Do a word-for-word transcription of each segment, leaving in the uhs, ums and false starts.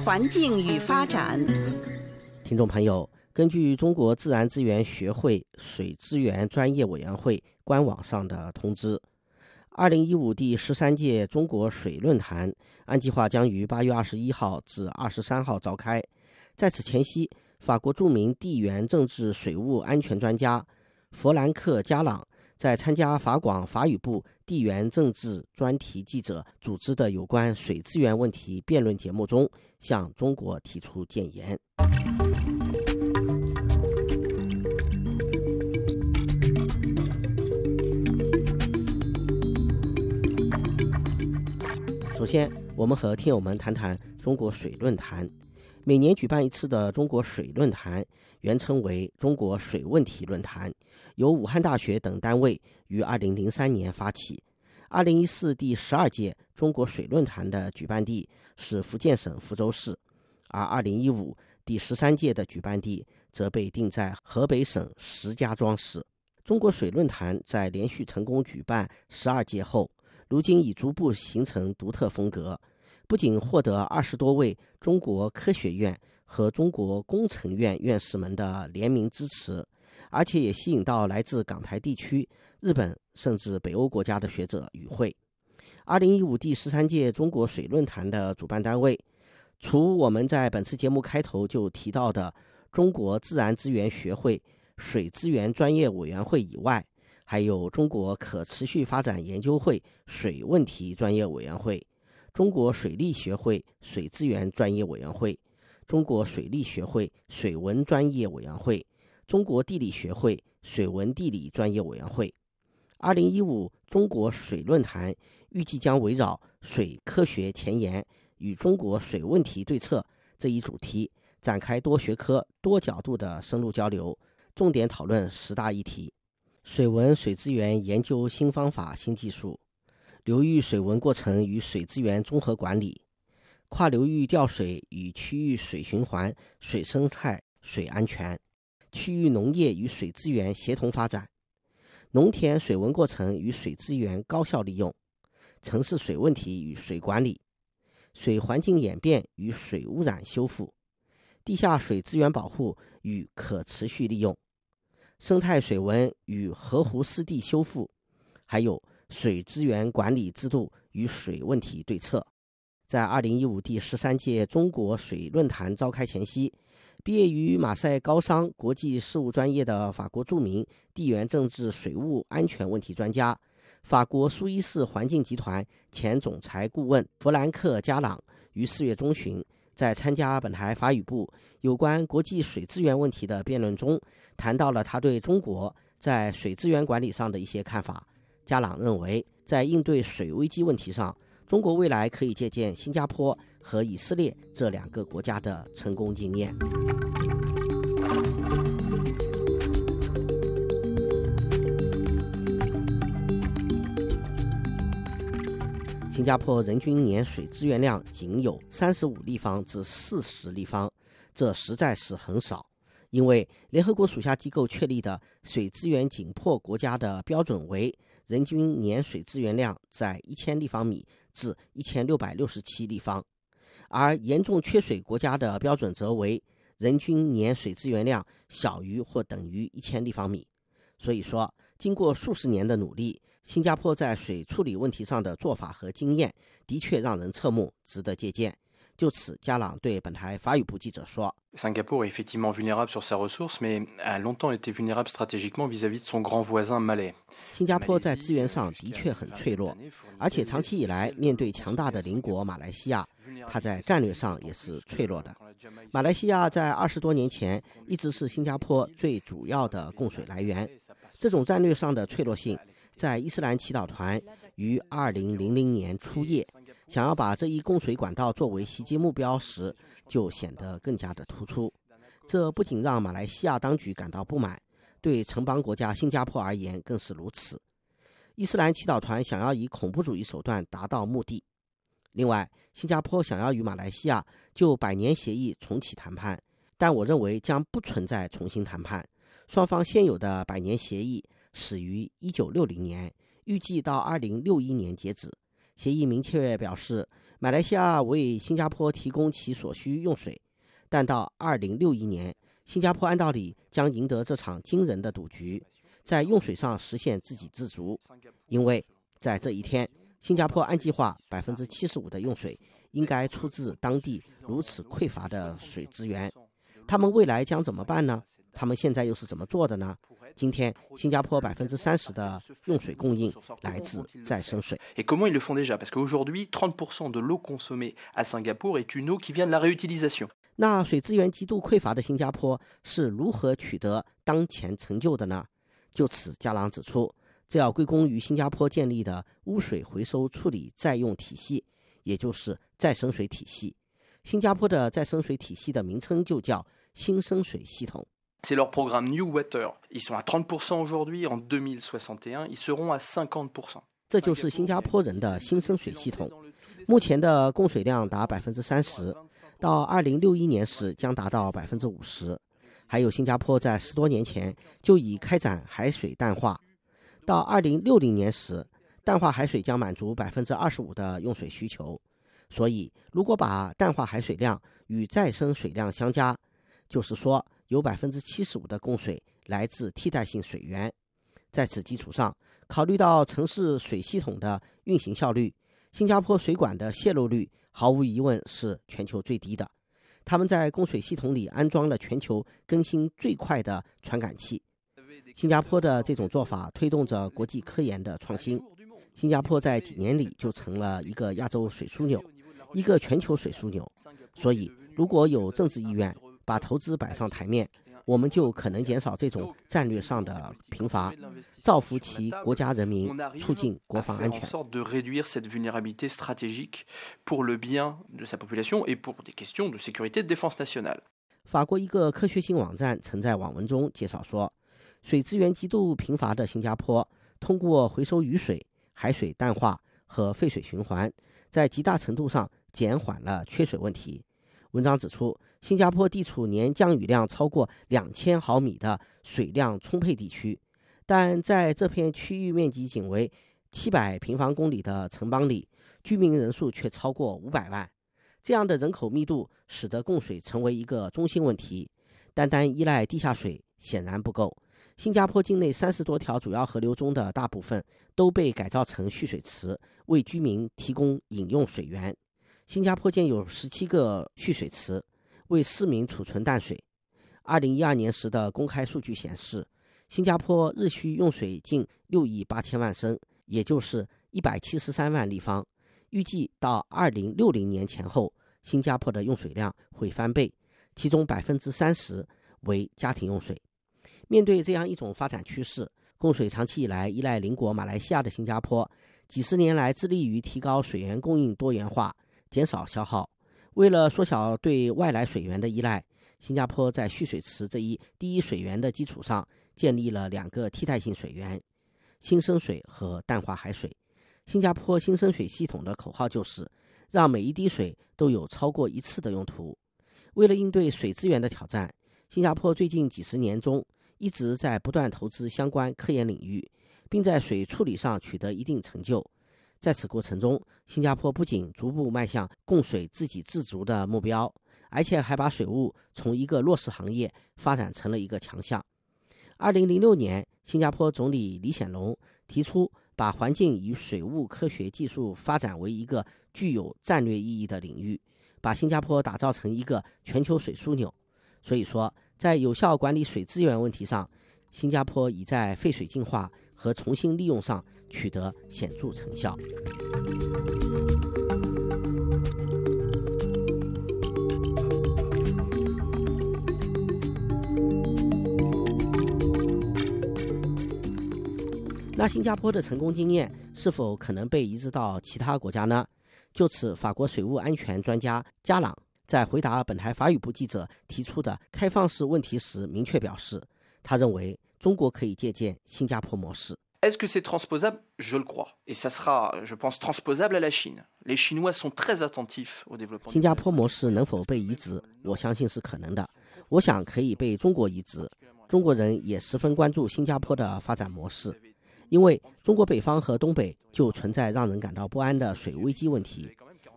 环境与发展。 听众朋友，根据中国自然资源学会水资源专业委员会官网上的通知，二零一五第十三届中国水论坛按计划将于八月二十一号至二十三号召开。在此前夕，法国著名地缘政治水务安全专家弗兰克·加朗在参加法广法语部地缘政治专题记者组织的有关水资源问题辩论节目中，向中国提出建言。首先，我们和听友们谈谈中国水论坛。每年举办一次的中国水论坛，原称为中国水问题论坛，由武汉大学等单位于二零零三年发起。二零一四第十二届中国水论坛的举办地是福建省福州市，而二零一五第十三届的举办地则被定在河北省石家庄市。中国水论坛在连续成功举办十二届后，如今已逐步形成独特风格，不仅获得二十多位中国科学院和中国工程院院士们的联名支持，而且也吸引到来自港台地区、日本甚至北欧国家的学者与会。二零一五第十三届中国水论坛的主办单位，除我们在本次节目开头就提到的中国自然资源学会水资源专业委员会以外，还有中国可持续发展研究会水问题专业委员会、中国水利学会水资源专业委员会、中国水利学会水文专业委员会、中国地理学会水文地理专业委员会。二零一五中国水论坛预计将围绕水科学前沿与中国水问题对策这一主题，展开多学科多角度的深入交流，重点讨论十大议题：水文水资源研究新方法新技术，流域水文过程与水资源综合管理，跨流域调水与区域水循环、水生态、水安全，区域农业与水资源协同发展，农田水文过程与水资源高效利用，城市水问题与水管理，水环境演变与水污染修复，地下水资源保护与可持续利用，生态水文与河湖湿地修复，还有水资源管理制度与水问题对策。在二零一五第十三届中国水论坛召开前夕，毕业于马赛高商国际事务专业的法国著名地缘政治水务安全问题专家、法国苏伊士环境集团前总裁顾问弗兰克·加朗于四月中旬在参加本台法语部有关国际水资源问题的辩论中，谈到了他对中国在水资源管理上的一些看法。加朗认为，在应对水危机问题上，中国未来可以借鉴新加坡和以色列这两个国家的成功经验。新加坡人均年水资源量仅有三十五立方至四十立方，这实在是很少。因为联合国属下机构确立的水资源紧迫国家的标准为人均年水资源量在一千立方米至一千六百六十七立方，而严重缺水国家的标准则为人均年水资源量小于或等于一千立方米。所以说，经过数十年的努力，新加坡在水处理问题上的做法和经验的确让人侧目，值得借鉴。就此，加朗对本台法语部记者说：“ 新加坡 est effectivement vulnérable sur sa ressource, mais a longtemps été vulnérable stratégiquement vis-à-vis de son grand voisin malais。 新加坡在资源上的确很脆弱，而且长期以来面对强大的邻国马来西亚，它在战略上也是脆弱的。马来西亚在二十多年前一直是新加坡最主要的供水来源，这种战略上的脆弱性，在伊斯兰祈祷团于二零零零年初叶想要把这一供水管道作为袭击目标时，就显得更加的突出。这不仅让马来西亚当局感到不满，对城邦国家新加坡而言更是如此。伊斯兰祈祷团想要以恐怖主义手段达到目的。另外，新加坡想要与马来西亚就百年协议重启谈判，但我认为将不存在重新谈判。双方现有的百年协议始于一九六零年，预计到二零六一年截止。协议明确表示， 马来西亚为新加坡提供其所需用水，但到二零六一年，新加坡按道理将赢得这场惊人的赌局，在用水上实现自给自足，因为在这一天，新加坡按计划百分之七十五的用水应该出自当地如此匮乏的水资源。他们未来将怎么办呢？他们现在又是怎么做的呢？今天，新加坡百分之三十的用水供应来自再生水。 Et comment ils le font déjà? Parce qu'aujourd'hui, trente pour cent de l'eau consommée à Singapour est une eau qui vient de la réutilisation. 那水资源极度匮乏的新加坡是如何取得当前成就的呢？就此，加朗指出，这要归功于新加坡建立的污水回收处理再用体系，也就是再生水体系。新加坡的再生水体系的名称就叫新生水系统。 C'est leur programme New Water. Ils sont à trente pour cent aujourd'hui. En deux mille soixante et un, ils seront à cinquante pour cent. 这就是新加坡人的新生水系统。目前的供水量达百分之三十，到二零六一年时将达到百分之五十。还有新加坡在十多年前就已开展海水淡化，到二零六零年时，淡化海水将满足百分之二十五的用水需求。所以，如果把淡化海水量与再生水量相加，就是说有百分之七十五的供水来自替代性水源。在此基础上，考虑到城市水系统的运行效率，新加坡水管的泄漏率毫无疑问是全球最低的。他们在供水系统里安装了全球更新最快的传感器。新加坡的这种做法推动着国际科研的创新。新加坡在几年里就成了一个亚洲水枢纽，一个全球水枢纽。所以，如果有政治意愿，把投资摆上台面，我们就可能减少这种战略上的贫乏，造福其国家人民，促进国防安全。 de réduire cette vulnérabilité stratégique pour le bien de sa population et pour des questions de sécurité de défense nationale. 法国一个科学性网站曾在网文中介绍说，水资源极度贫乏的新加坡，通过回收雨水、海水淡化和废水循环，在极大程度上减缓了缺水问题。文章指出，新加坡地处年降雨量超过两千毫米的水量充沛地区，但在这片区域面积仅为七百平方公里的城邦里，居民人数却超过五百万。这样的人口密度使得供水成为一个中心问题，单单依赖地下水显然不够。新加坡境内三十多条主要河流中的大部分都被改造成蓄水池，为居民提供饮用水源。新加坡建有十七个蓄水池，为市民储存淡水。二零一二年时的公开数据显示，新加坡日需用水近六亿八千万升，也就是一百七十三万立方。预计到二零六零年前后，新加坡的用水量会翻倍，其中百分之三十为家庭用水。面对这样一种发展趋势，供水长期以来依赖邻国马来西亚的新加坡，几十年来致力于提高水源供应多元化，减少消耗。为了缩小对外来水源的依赖，新加坡在蓄水池这一第一水源的基础上，建立了两个替代性水源：新生水和淡化海水。新加坡新生水系统的口号就是让每一滴水都有超过一次的用途。为了应对水资源的挑战，新加坡最近几十年中一直在不断投资相关科研领域，并在水处理上取得一定成就。在此过程中，新加坡不仅逐步迈向供水自给自足的目标，而且还把水务从一个弱势行业发展成了一个强项。二零零六年，新加坡总理李显龙提出把环境与水务科学技术发展为一个具有战略意义的领域，把新加坡打造成一个全球水枢纽。所以说，在有效管理水资源问题上，新加坡已在废水净化和重新利用上取得显著成效。那新加坡的成功经验是否可能被移植到其他国家呢？就此，法国水务安全专家加朗在回答本台法语部记者提出的开放式问题时明确表示，他认为中国可以借鉴新加坡模式。 Est-ce que c'est transposable? Je le crois. Et ça sera, je pense, transposable à la Chine. Les Chinois sont très attentifs au développement. 新加坡模式能否被移植？我相信是可能的。我想可以被中国移植。中国人也十分关注新加坡的发展模式，因为中国北方和东北就存在让人感到不安的水危机问题。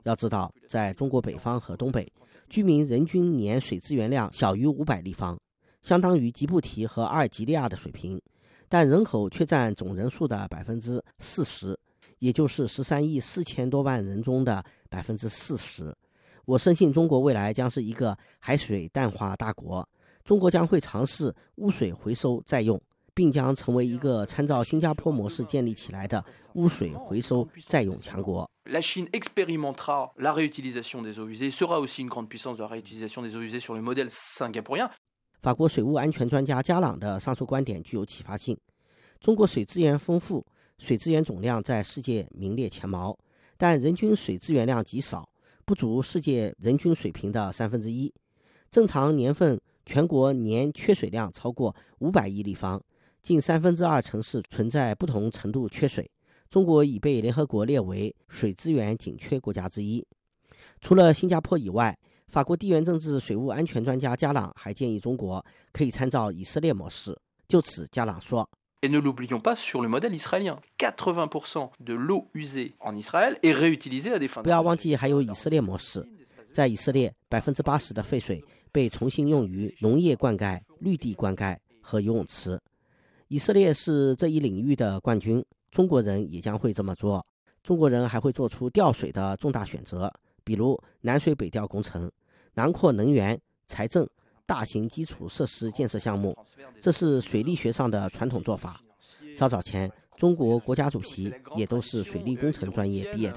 要知道，在中国北方和东北，居民人均年水资源量小于五百立方，相当于吉布提和阿尔及利亚的水平，但人口却占总人数的百分之四十，也就是十三亿四千多万人中的百分之四十。我深信中国未来将是一个海水淡化大国，中国将会尝试污水回收再用，并将成为一个参照新加坡模式建立起来的污水回收再用强国。 La Chine expérimentera la réutilisation des eaux usées, sera aussi une grande puissance de la réutilisation des eaux usées sur le modèle singapourien. 法国水务安全专家加朗的上述观点具有启发性。中国水资源丰富，水资源总量在世界名列前茅，但人均水资源量极少，不足世界人均水平的三分之一。正常年份全国年缺水量超过五百亿立方，近三分之二城市存在不同程度缺水。中国已被联合国列为水资源紧缺国家之一。除了新加坡以外，法国地缘政治水务安全专家加朗还建议中国可以参照以色列模式。就此，加朗说 Et ne l'oublions pas sur le modèle israélien. quatre-vingts pour cent de l'eau usée en Israël est réutilisée à des fins. 不要忘记还有以色列模式。在以色列，百分之八十的废水被重新用于农业灌溉、绿地灌溉和游泳池。以色列是这一领域的冠军，中国人也将会这么做。中国人还会做出调水的重大选择，比如南水北调工程、囊括能源、财政、大型基础设施建设项目，这是水利学上的传统做法。稍早前，中国国家主席也都是水利工程专业毕业的。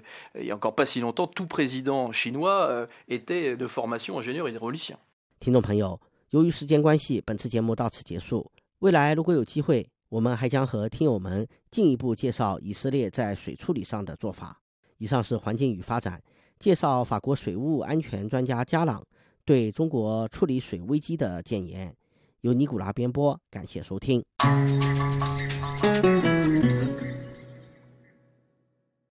听众朋友，由于时间关系，本次节目到此结束。未来如果有机会，我们还将和听友们进一步介绍以色列在水处理上的做法。以上是环境与发展介绍法国水务安全专家加朗对中国处理水危机的建言，由尼古拉编播，感谢收听。